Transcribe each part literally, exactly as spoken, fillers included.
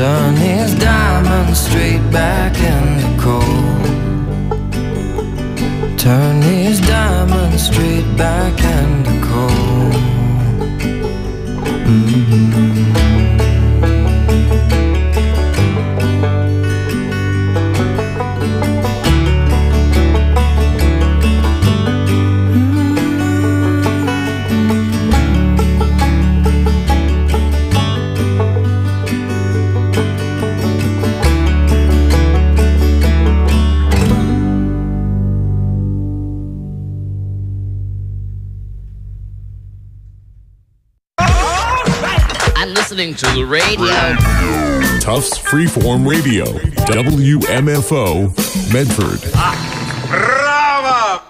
Turn these diamonds straight back into coal. Turn these diamonds straight back into coal. Mm-hmm. Listening to the radio. Tufts Freeform Radio, W M F O, Medford. Ah, brava!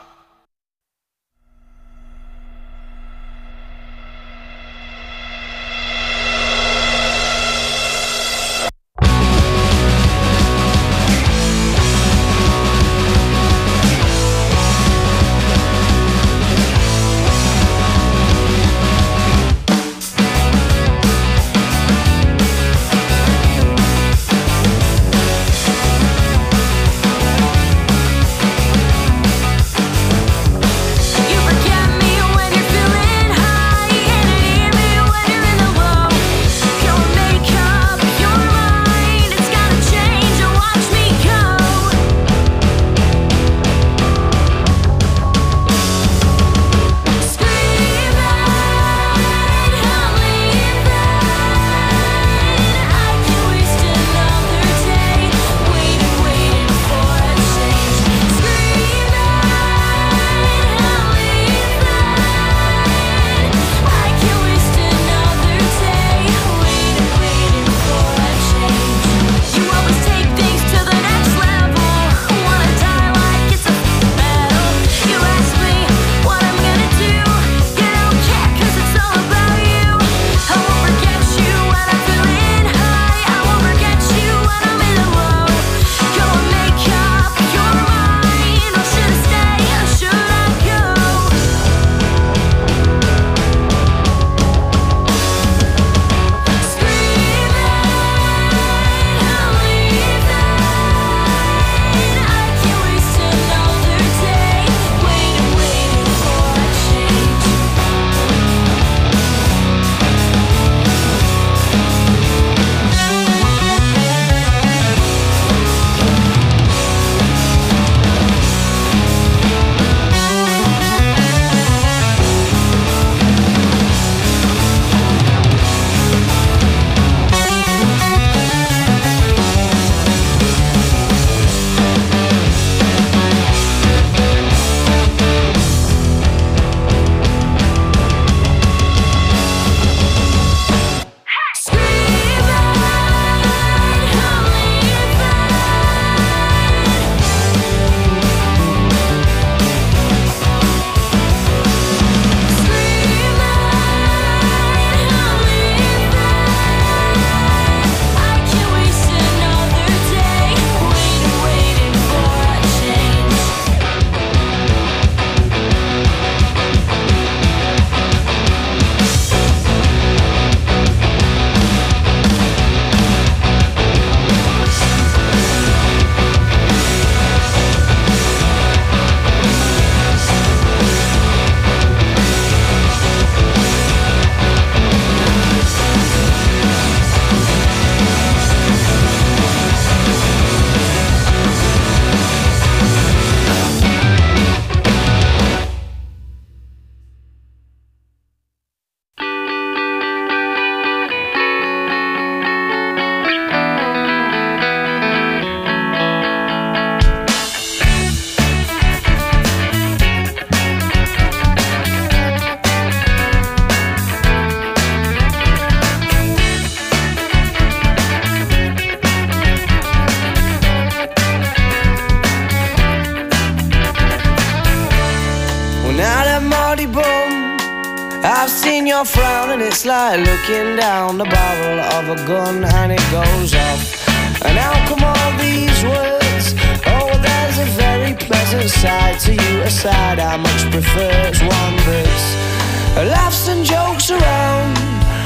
I've seen your frown and it's like looking down the barrel of a gun and it goes off. And how come all these words? Oh, there's a very pleasant side to you, a side I much prefer. It's one that's laughs and jokes around,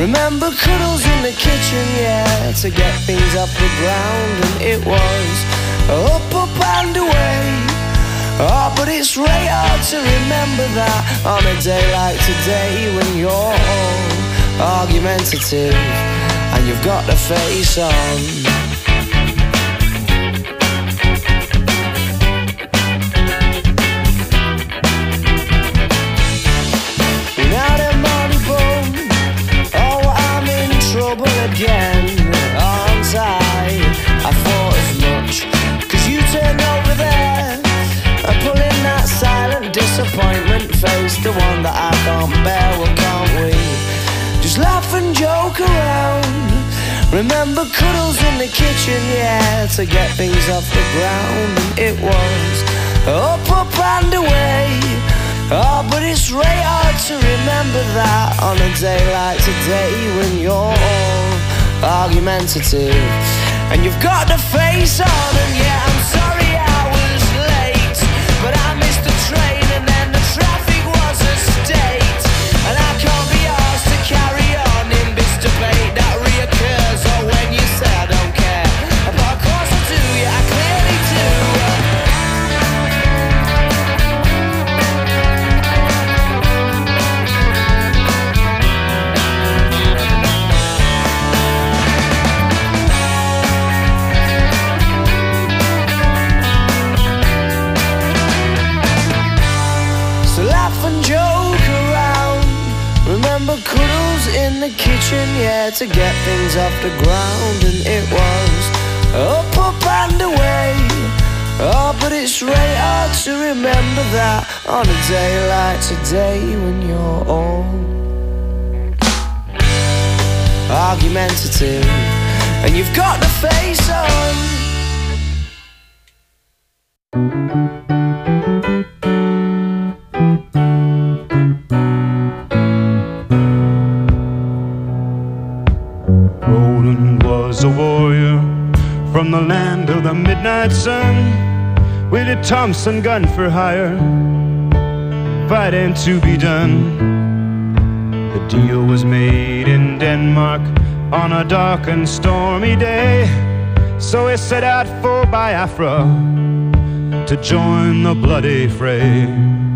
Remember cuddles in the kitchen, yeah, to get things off the ground. And it was up, up and away. Oh, but it's really hard to remember that on a day like today, when you're all argumentative and you've got the face on. Now them money bum, oh, I'm in trouble again, aren't I? I thought as much, cause you turned over there and pulling that silent disappointment face, the one that I can't bear. Well, can't we just laugh and joke around? Remember cuddles in the kitchen, yeah, to get things off the ground. And it was up, up and away. Oh, but it's really hard to remember that on a day like today, when you're all argumentative and you've got the face on. And yeah, I'm sorry I was late, but I missed the train and then the traffic was a state. And I can't be asked to carry on in this debate that reoccurs. Or when you say I don't care, but of course I do, yeah, I clearly do. Cuddles in the kitchen, yeah, to get things off the ground. And it was up, up and away. Oh, but it's really hard to remember that on a day like today, when you're all argumentative and you've got the face on. A warrior from the land of the midnight sun, with a Thompson gun for hire, fighting to be done. The deal was made in Denmark on a dark and stormy day, so he set out for Biafra to join the bloody fray.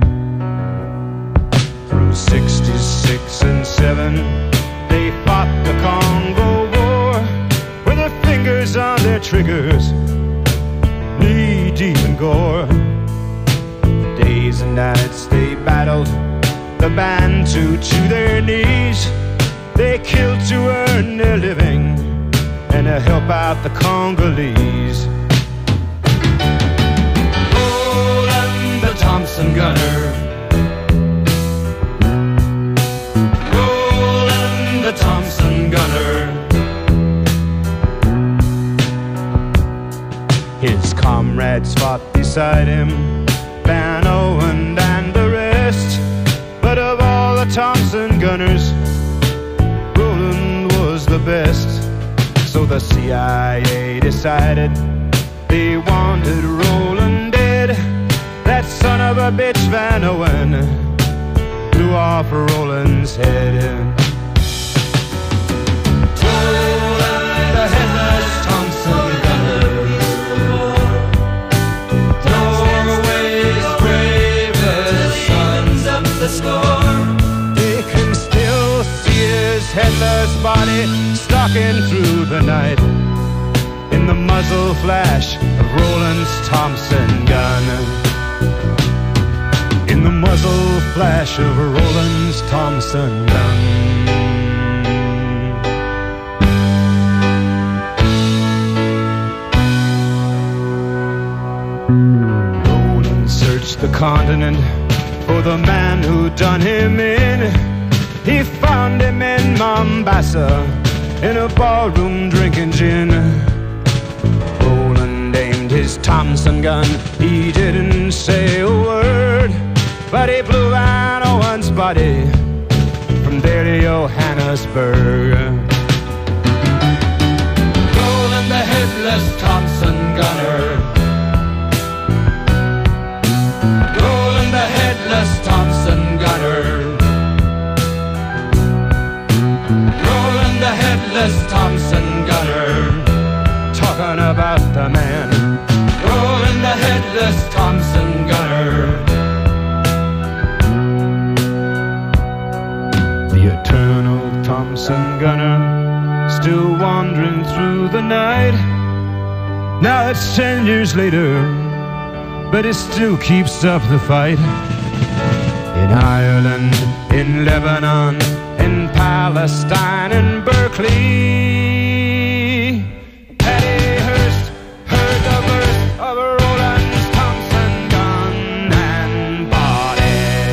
Through sixty-six and seven they fought the Congo War, with their fingers on their triggers, knee deep in gore. For days and nights they battled the Bantu to their knees. They killed to earn their living and to help out the Congolese. Roland the Thompson gunner, Roland the Thompson gunner. His comrades fought beside him, Van Owen and the rest. But of all the Thompson gunners, Roland was the best. So the C I A decided they wanted Roland dead. That son of a bitch Van Owen blew off Roland's head. Roland the headless Thompson gunner, Norway's bravest sons of the score. They can still see his headless body stalking through the night in the muzzle flash of Roland's Thompson gun. In the muzzle flash of Roland's Thompson gun. Roland searched the continent for the man who done him in. He found him in Mombasa, in a ballroom drinking gin. Roland aimed his Thompson gun, he didn't say a word, but he blew Van Owen's body from there to Johannesburg. Roland the headless Thompson gunner, Roland the headless Thompson gunner, Roland headless Thompson gunner, talking about the man rolling the headless Thompson gunner. The eternal Thompson gunner, still wandering through the night. Now it's ten years later, but it still keeps up the fight. In Ireland, in Lebanon, in Palestine, in Berkeley, Paddy Hearst heard the birth of Roland Thompson gun and body.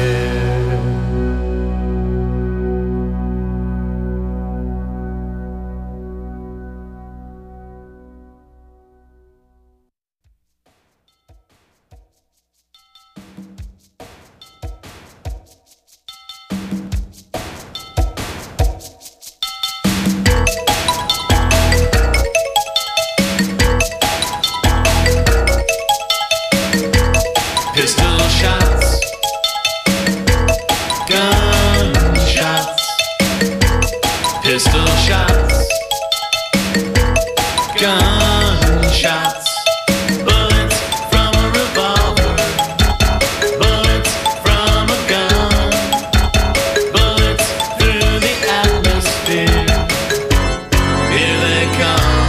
Pistol shots, gun shots, pistol shots, gun shots, bullets from a revolver, bullets from a gun, bullets through the atmosphere. Here they come,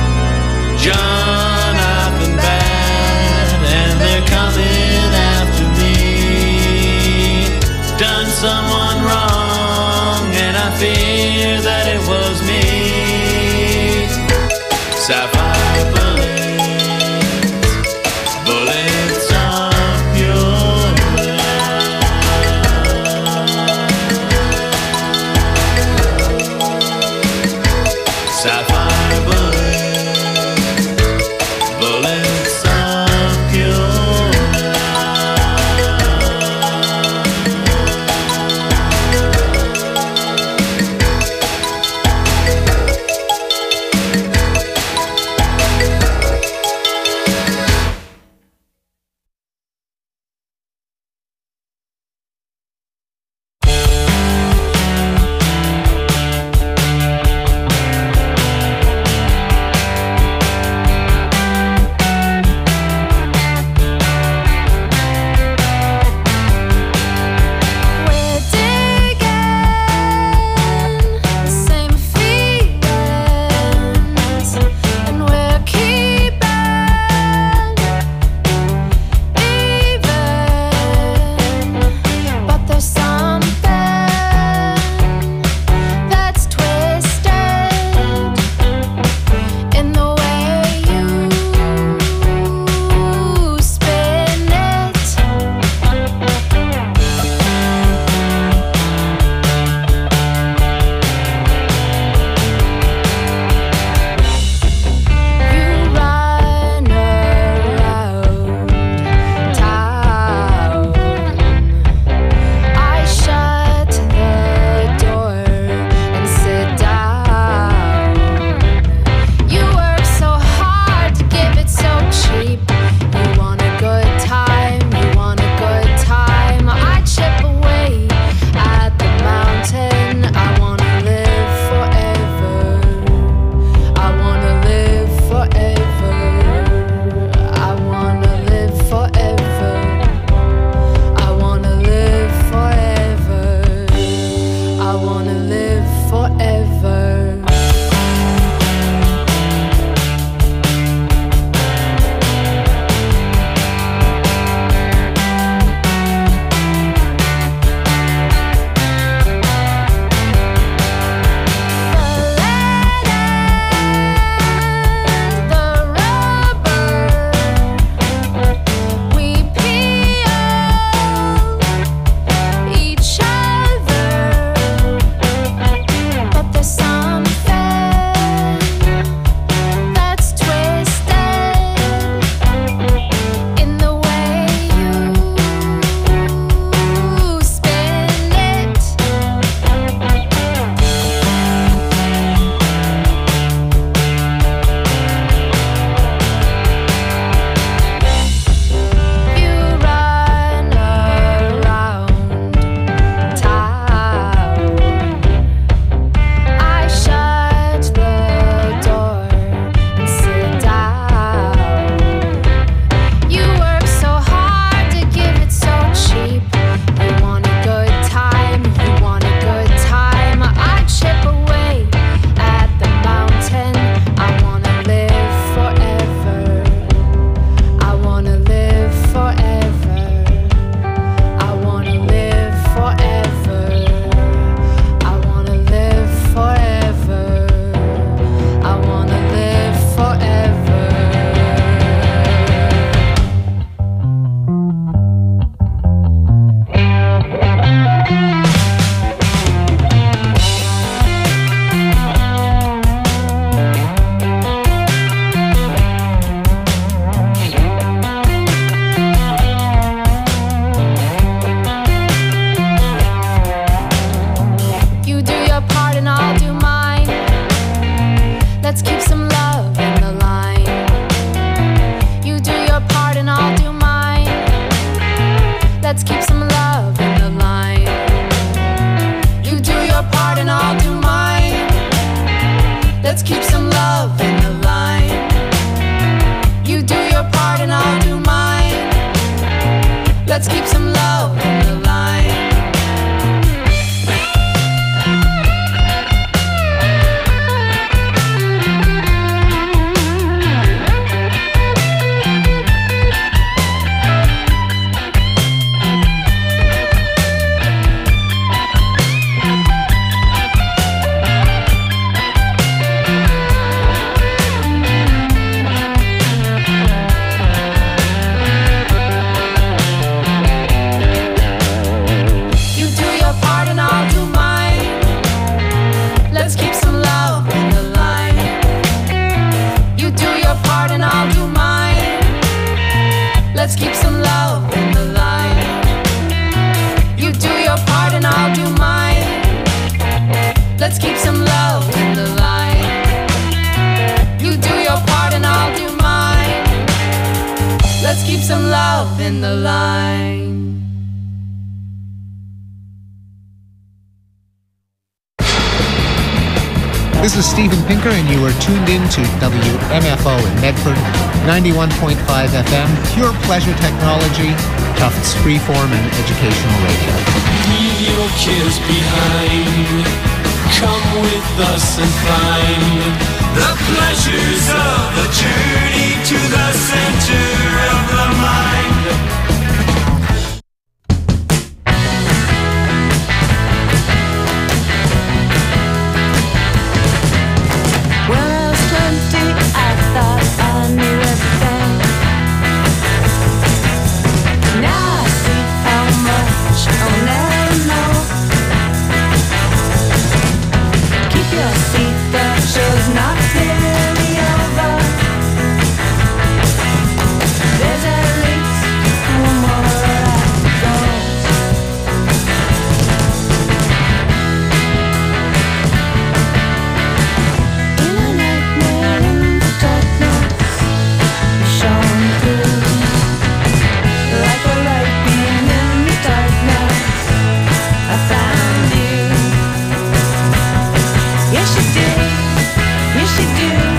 Jonathan Bad, and they're coming after me. Done someone wrong, and I fear that it was me. Sapphire bullets, bullets of pure love. Sapphire bullets, bullets of pure love. Let's keep some love in the line. You do your part and I'll do mine. Let's keep some love in the line. Let's keep some love in the line. You do your part and I'll do mine. Let's keep some love in the line. You do your part and I'll do mine. Let's keep some love in the line. This is Steven Pinker, and you are tuned in to W M F O in Medford, ninety-one point five F M, pure pleasure technology, Tufts freeform and educational radio. Leave your cares behind. Come with us and find the pleasures of a journey to the center of the mind. Yes, you do.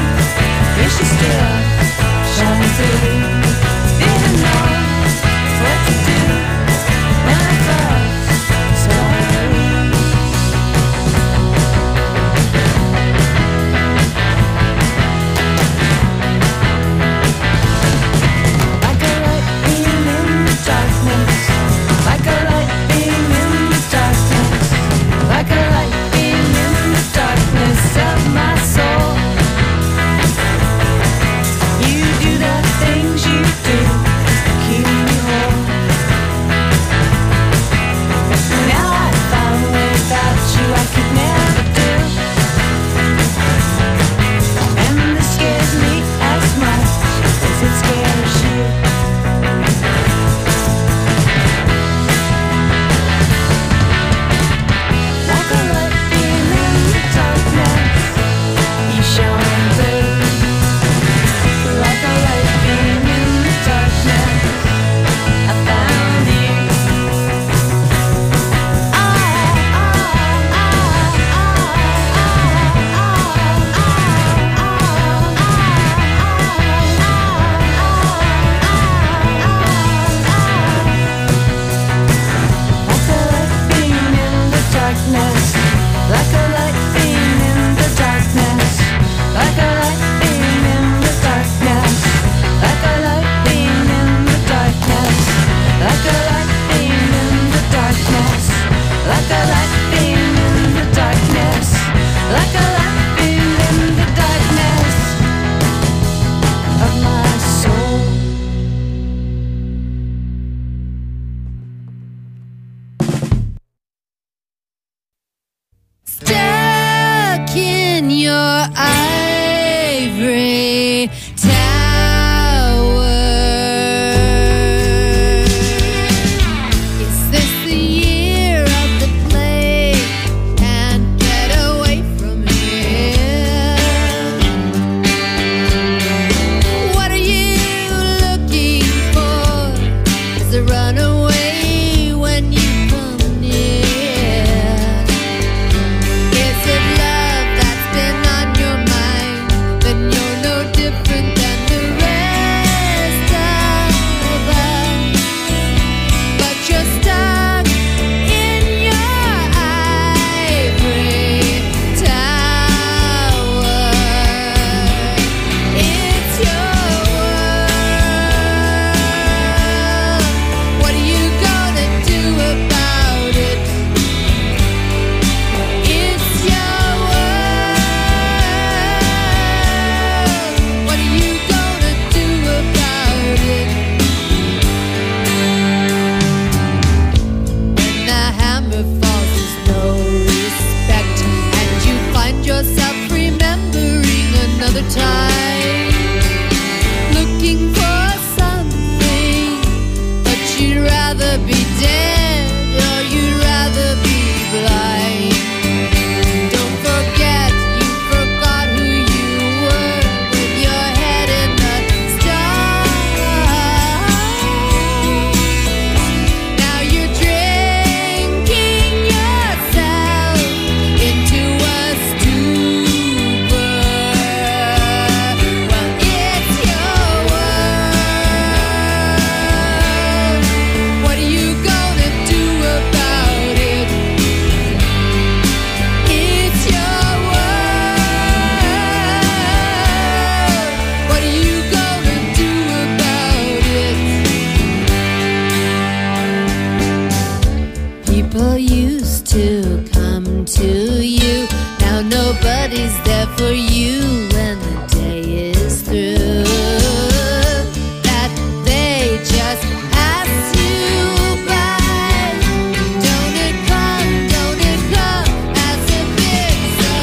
somebody's there for you when the day is through. That they just pass you by. Don't it come, don't it come as a big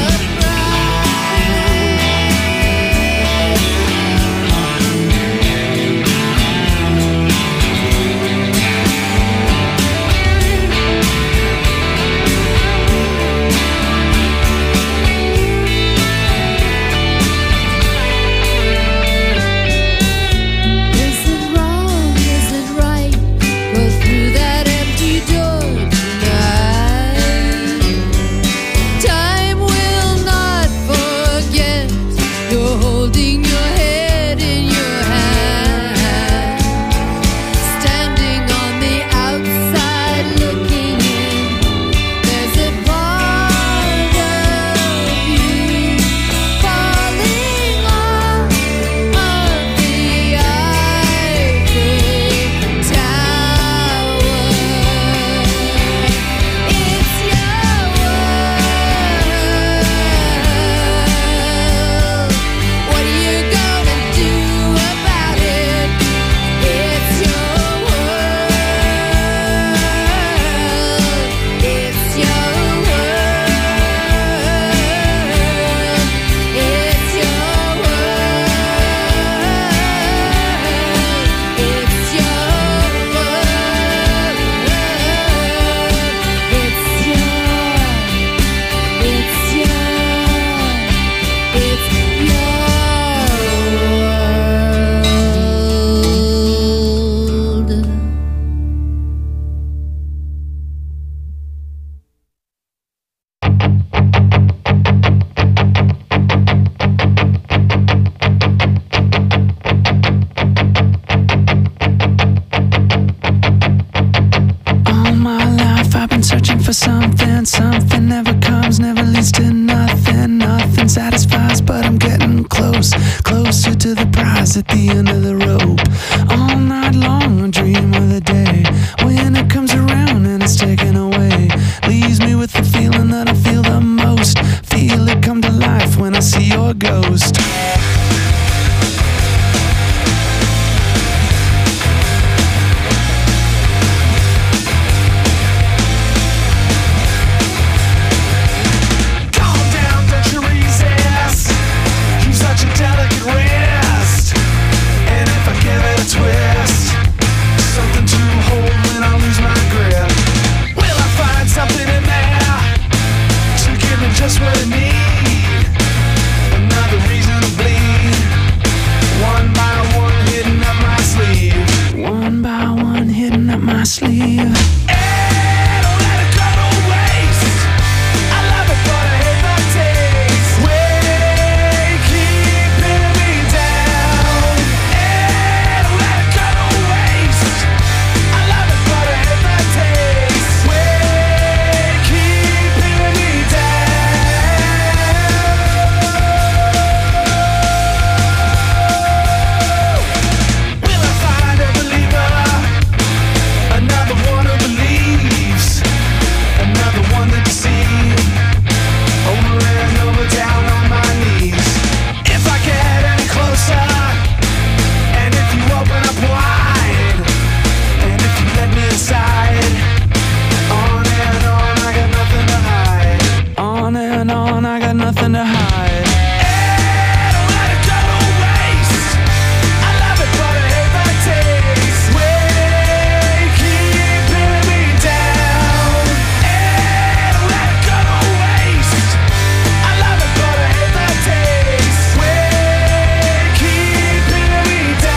something, something never comes, never leads to nothing. Nothing satisfies, but I'm getting close, closer to the prize at the end of the rope. All night long I dream of the day when it comes around and it's taken away. Leaves me with the feeling that I feel the most. Feel it come to life when I see your ghost. Just what I need, another reason to bleed. One by one hitting up my sleeve. One by one hitting up my sleeve. Hey, don't let it go to waste. I love it, but I hate the taste. Way keeping me down. Hey, don't let it go to waste. I love it, but I hate the taste. Way keeping me down. Nothing to hide. Hey, don't let it go to waste. I love it, but I hate the taste. Way keeping me down. Hey, don't let it go to waste. I love it, but I hate the taste. Way keeping me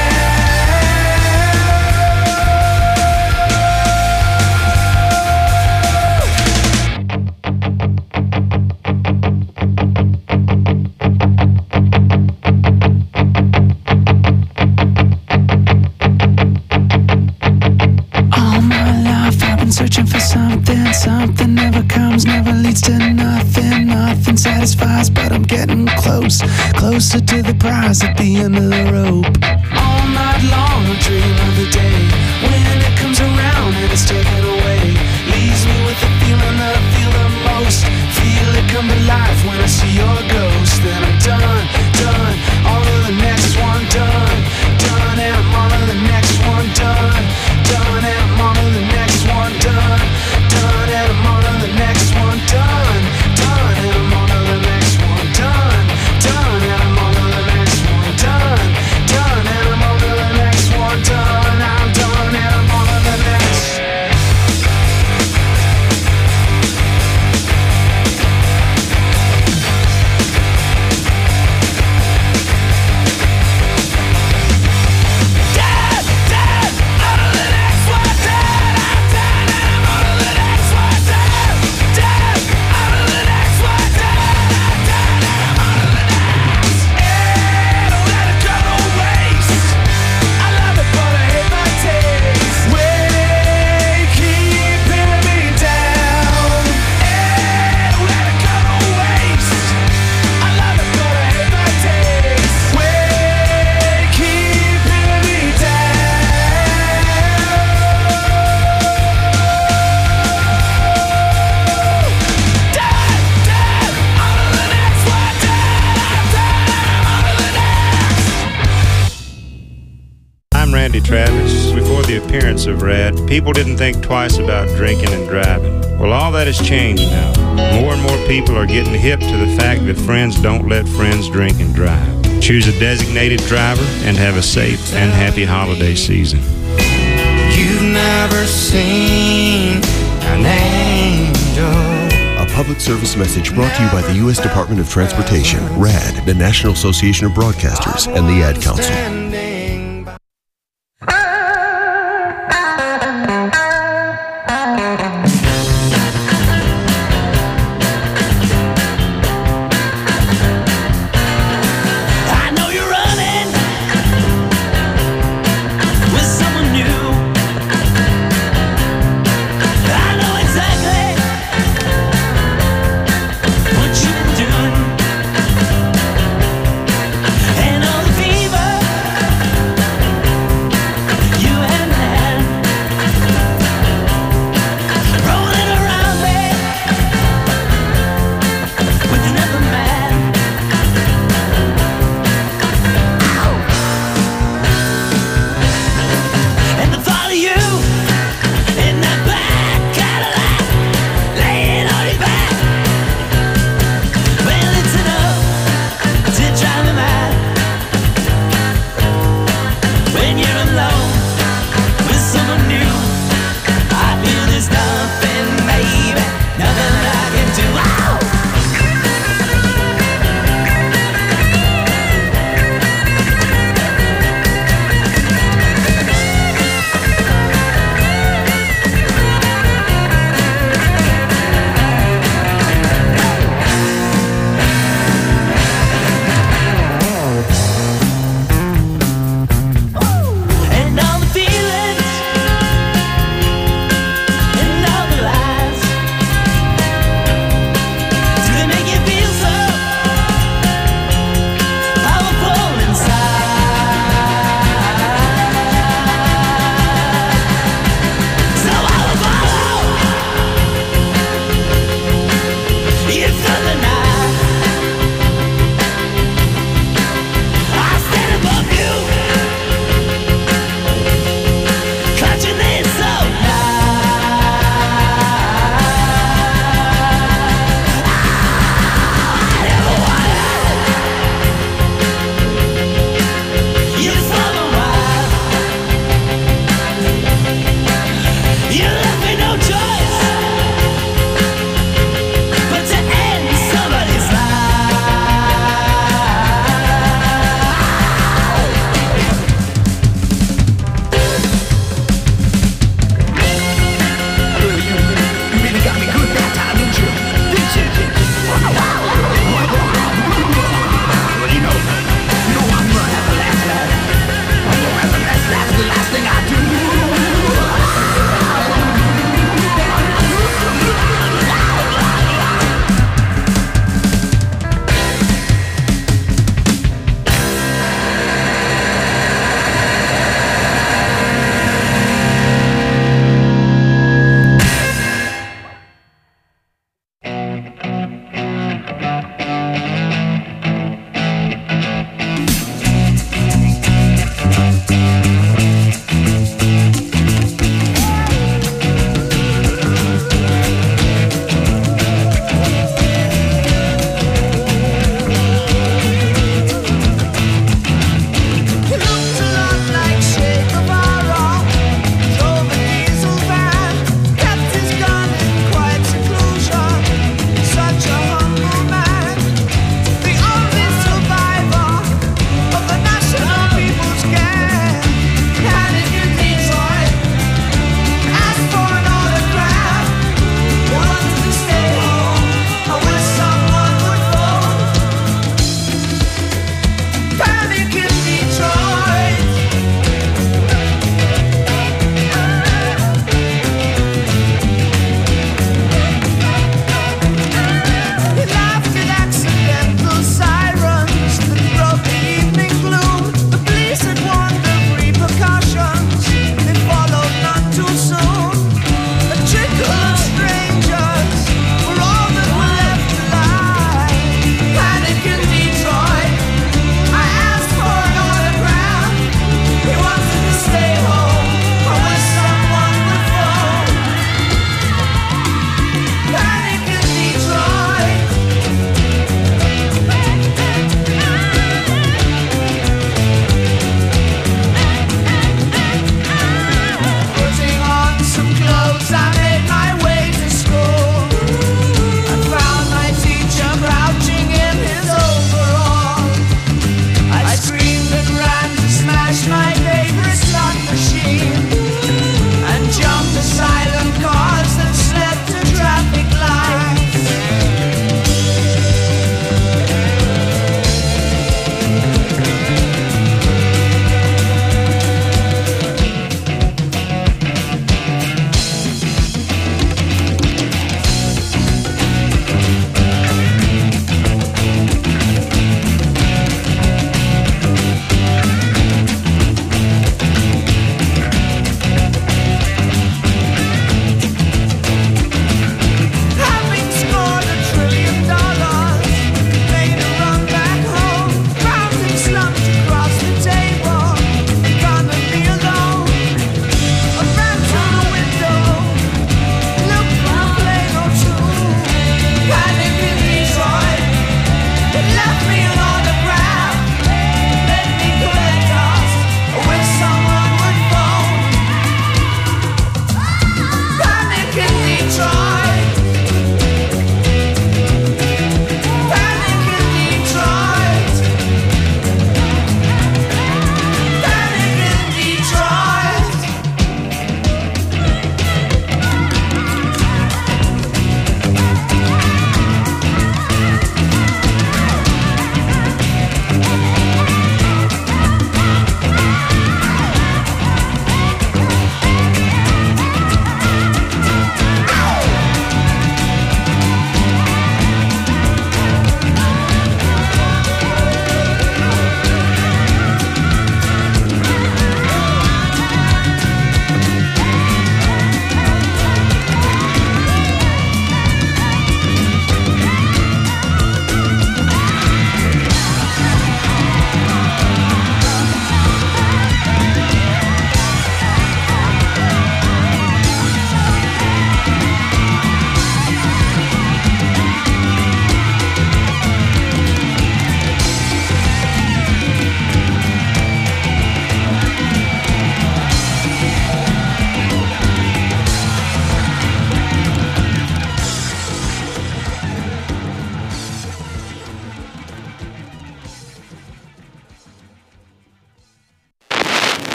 searching for something, something never comes, never leads to nothing. Nothing satisfies, but I'm getting close, closer to the prize at the end of the rope. all night long I dream of the day when it comes around and it's taken away. Leaves me with the feeling that I feel the most. Feel it come to life when I see your girl. Randy Travis. Before the appearance of Rad, people didn't think twice about drinking and driving. Well, all that has changed now. More and more people are getting hip to the fact that friends don't let friends drink and drive. Choose a designated driver and have a safe and happy holiday season. You've never seen an angel. A public service message brought to you by the U S Department of Transportation, RAD, the National Association of Broadcasters, and the Ad Council. And all the fever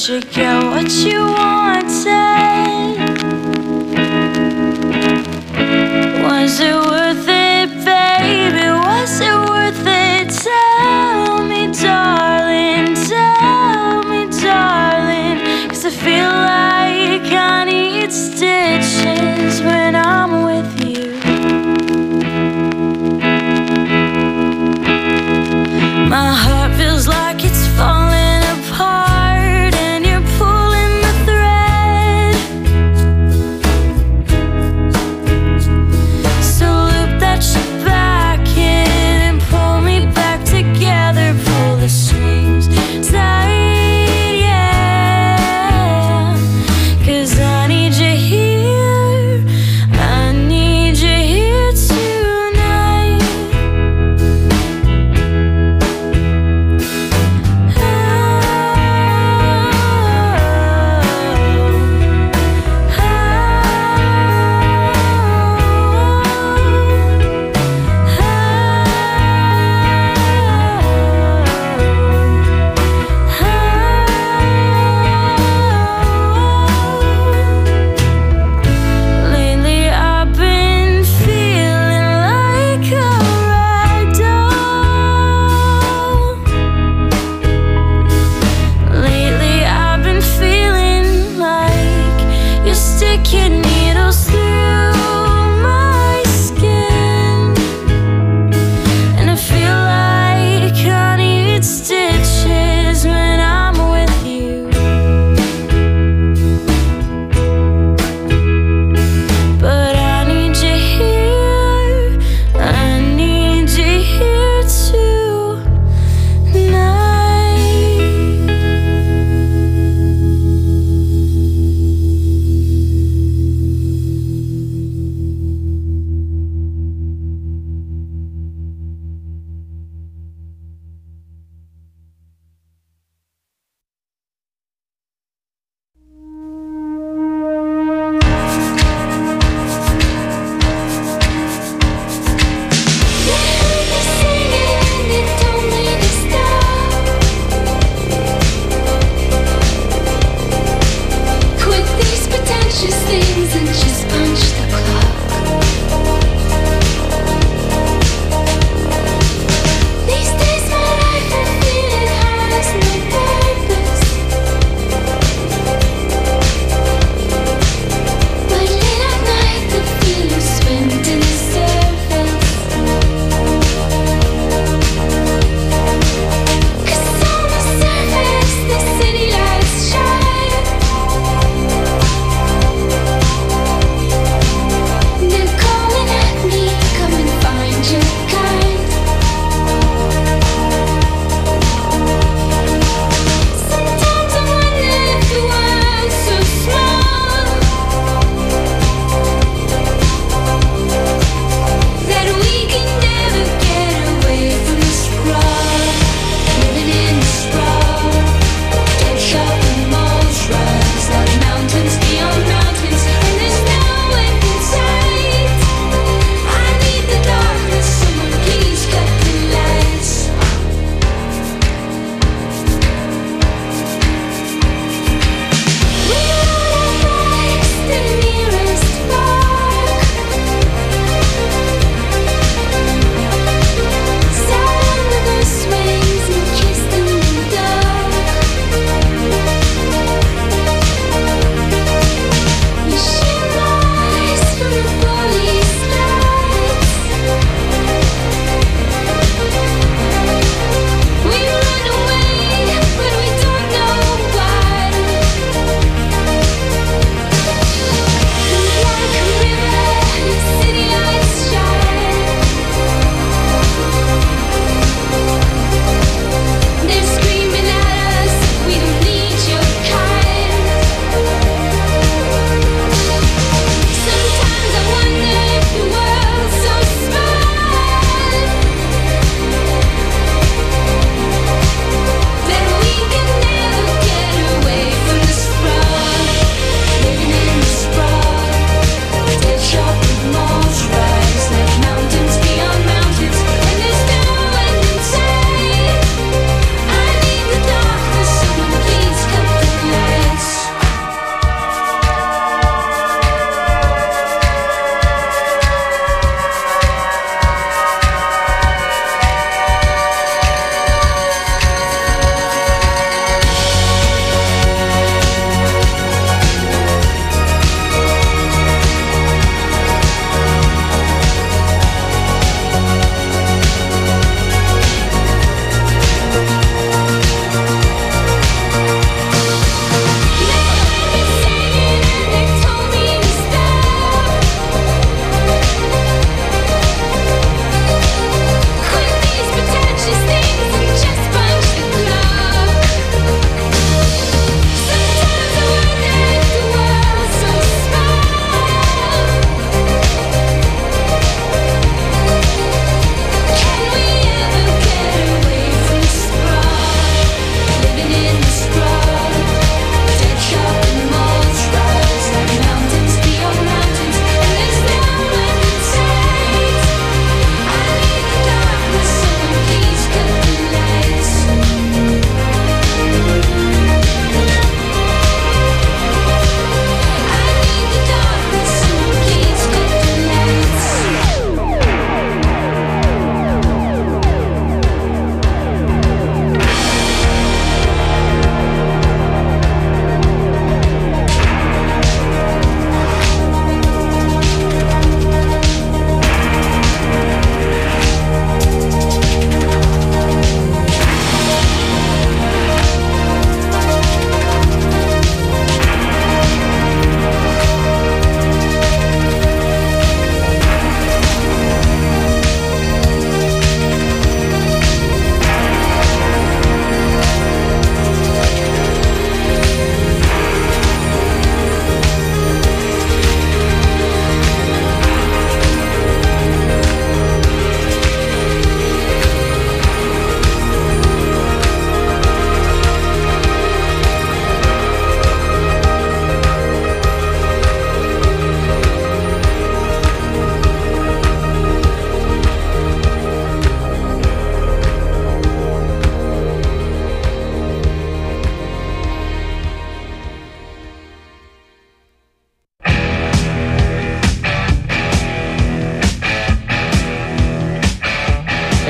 Did you get what you wanted? Was it worth it, baby? Was it worth it? Tell me, darling, tell me, darling. 'Cause I feel like I need stitches when I'm with you. My heart feels like it's falling apart, and you're pulling the thread.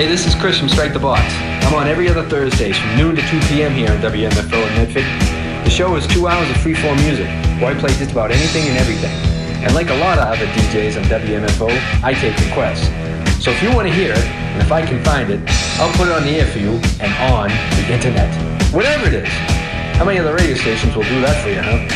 Hey, this is Chris from Strike the Box. I'm on every other Thursdays from noon to two p.m. here on W M F O in Medford. The show is two hours of freeform music, where I play just about anything and everything. And like a lot of other D Js on W M F O, I take requests. So if you want to hear it, and if I can find it, I'll put it on the air for you and on the internet. Whatever it is. How many other radio stations will do that for you, huh?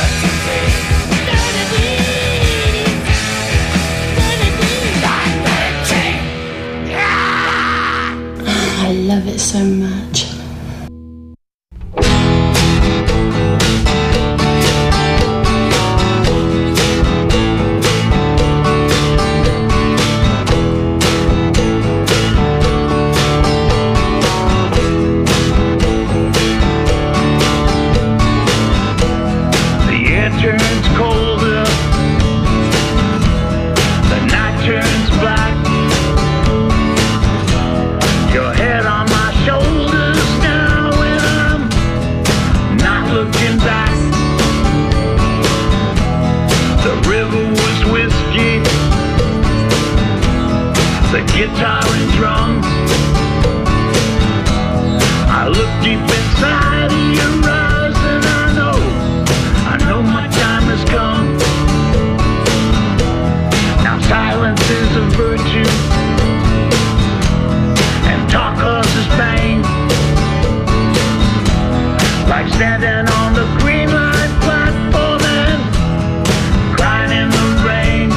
I love it so much. Guitar and drums. I look deep inside of your eyes and I know, I know my time has come. Now silence is a virtue and talk causes pain. Like standing on the green line platform and crying in the rain.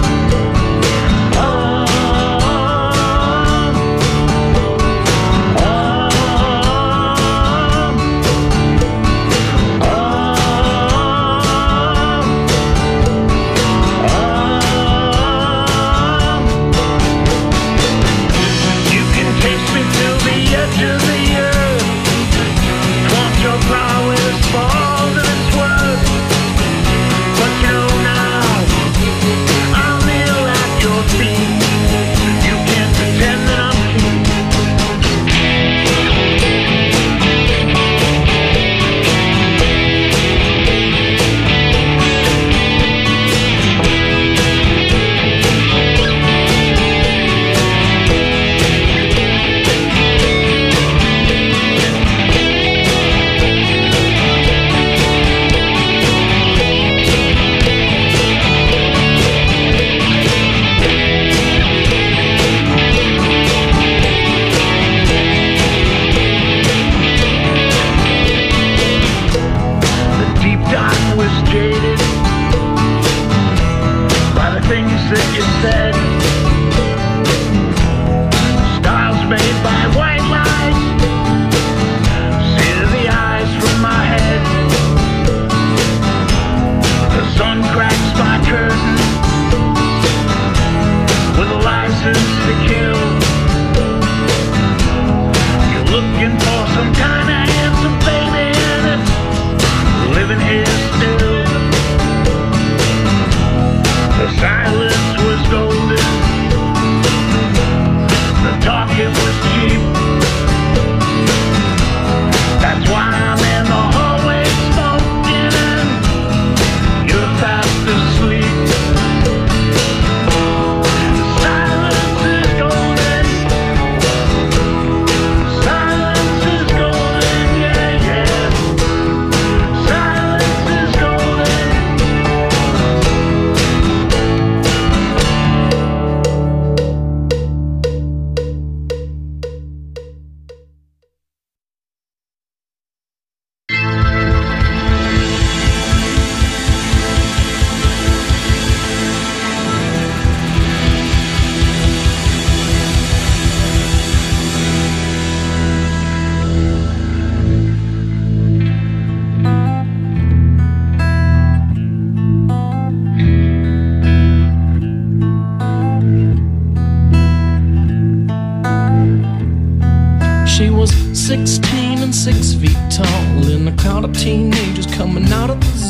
sixteen and six feet tall in a crowd of teenagers coming out of the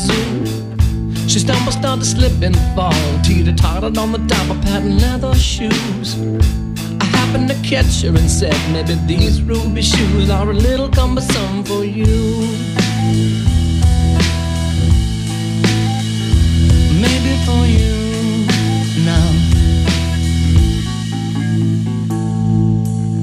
zoo. She stumbled, started to slip and fall, teeter-tottered on the top of patent leather shoes. I happened to catch her and said, maybe these ruby shoes are a little cumbersome for you. Maybe for you now.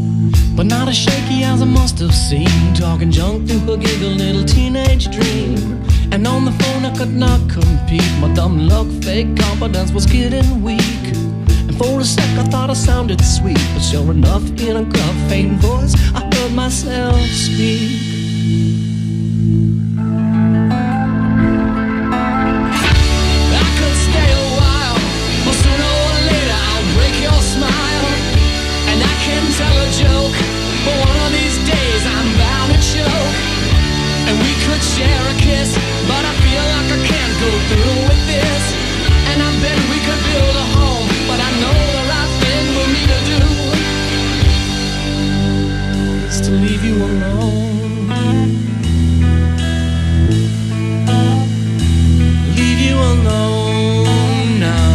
Pretty as I must have seemed, talking junk to a giggle little teenage dream. And on the phone I could not compete. My dumb luck, fake confidence was getting weak. And for a sec I thought I sounded sweet, but sure enough, in a gruff, faint voice, I heard myself speak. I could stay a while, but sooner or later I'll break your smile. And I can tell a joke, but one of these days I'm bound to choke. And we could share a kiss, but I feel like I can't go through with this. And I bet we could build a home, but I know the right thing for me to do is to leave you alone. Leave you alone now.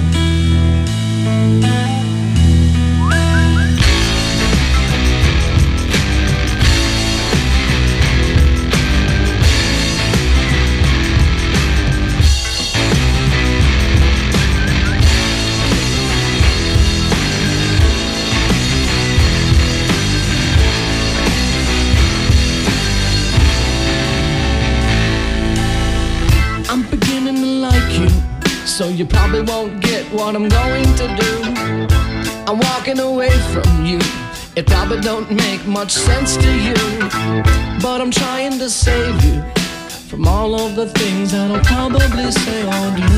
So you probably won't get what I'm going to do. I'm walking away from you. It probably don't make much sense to you, but I'm trying to save you from all of the things that I'll probably say or do.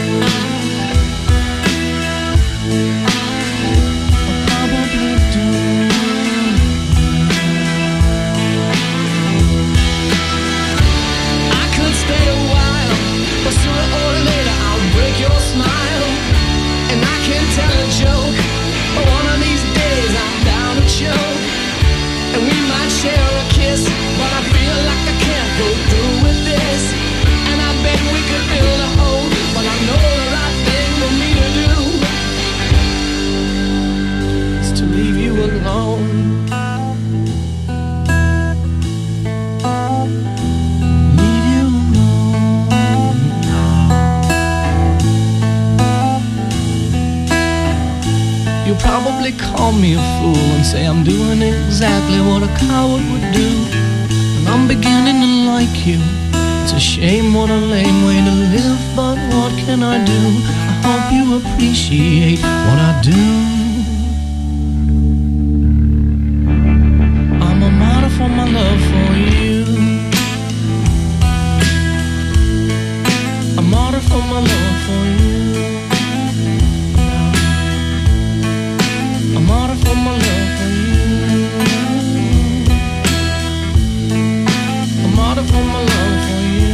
I'll probably do. I could stay a while, but sooner or later I'll break your smile. And I can tell a joke, but one of these days I'm bound to choke. And we might share a kiss, but I feel like I can't go through with this. And I bet we could build a home, but I know the right thing for me to do is to leave you alone. You'll probably call me a fool and say I'm doing exactly what a coward would do. And I'm beginning to like you. It's a shame, what a lame way to live, but what can I do? I hope you appreciate what I do. I'm a martyr for my love for you. A martyr for my love for you. A martyr for my love for you. A martyr for my love for you.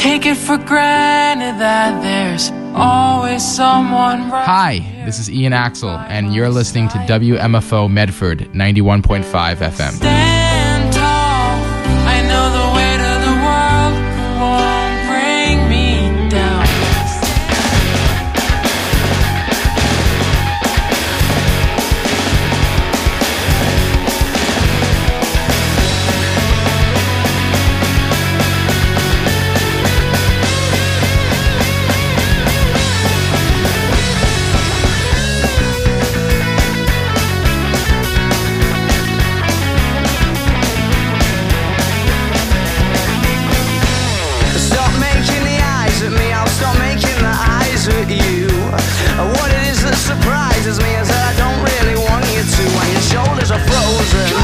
take it for granted that there's always someone right. Hi, this is Ian Axel, and you're listening to W M F O Medford ninety-one point five F M. Stand tall. I know the weight of the world won't bring me down. At you. What it is that surprises me is that I don't really want you to, and your shoulders are frozen.